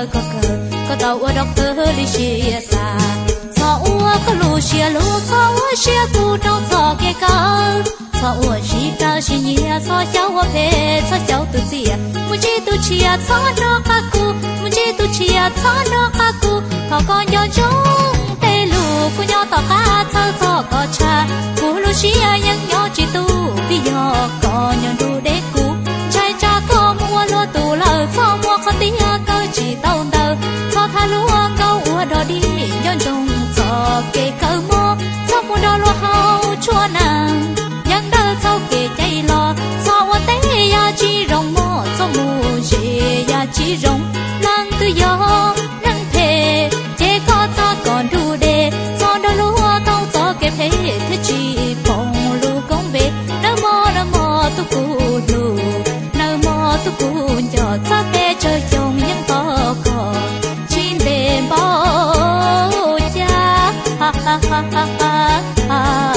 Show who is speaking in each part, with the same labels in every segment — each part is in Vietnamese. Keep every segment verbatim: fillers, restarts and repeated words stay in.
Speaker 1: lơ có cờ có tàu ở đọc tơ đi chia xa sao ua có lù chia lù sao ua chia cu trong gió kê cao sao ua chỉ cao chỉ nhia sao cháu ua về sao cháu tự chia muốn chỉ tu chia sao nó cá cu muốn chỉ tu chia sao nó cá cu thọ con nhỏ trống tê lù cu nhỏ tỏ cá thơ thọ có cha cu lù chia nhắc nhỏ chỉ tu vì giờ có nhỏ đủ để cu trai cha có mua lúa tù lờ cho mua có tiếng câu chỉ tàu tờ cho tha lúa câu ua đò đi nhon trồng cho kê câu mò cho mua đò lúa hao chua nàng nhắc đỡ sau kê chạy lò cho ua té ya chỉ rồng mò cho mù dê ya chỉ rồng nàng tự do nàng thề chế có ta còn đủ để cho đò lúa tàu cho kê phê thế chỉ phòng lúa công về nơ mò nơ mò tu cù lù tu cuốn cho ta té chơi chồng những to cò chim đêm bao cha ha ha ha ha ha ha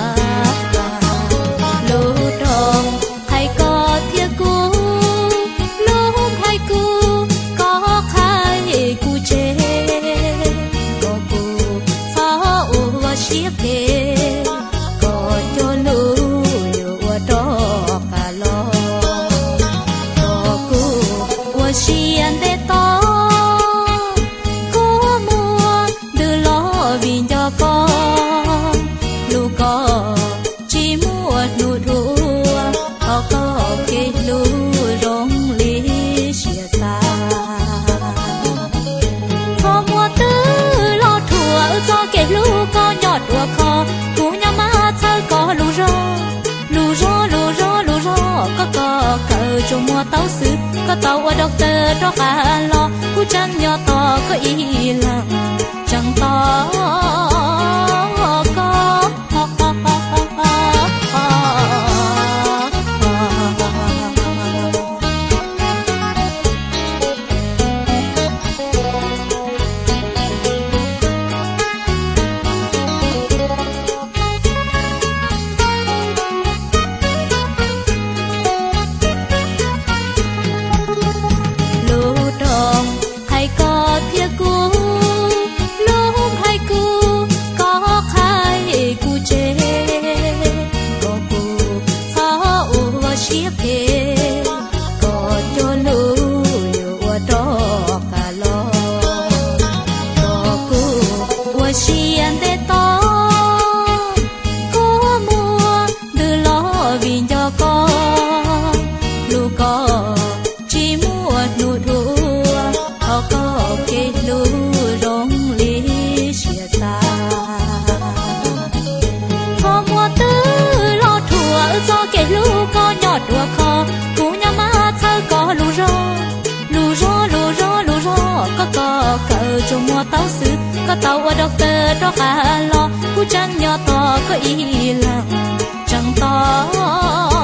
Speaker 1: lũ tròn hay có thiệt cú lũ hay cú có khai cú chê có cú sao ua xiết kê có cho lũ ua đó cả lo xiên để to có mua đưa lo vì cho con lu có chỉ mua nụ rùa họ có cái lu rong lý chia xa họ mua tứ lo thua cho cái lu có nhọt đùa kho cú nhà má thơ có lu rô lu rô lu rô lu rô có có cờ trong mua táo sứ có tàu ở đọc tơ đó cả lo cú trăng nhỏ to có ý lặng chẳng to có xiên để to có mua đưa lo vì cho con lu có chỉ mua nụ rùa họ có cái lu rong lý chia xa họ mua tứ lo thua cho cái lu có nhọt đùa kho cú nhà má thơ có lu rô lu rô lu rô lu rô có có cờ trong mua táo sứ có tàu ở đọc tơ đó cả lo cú trăng nhỏ to có ý lặng chẳng to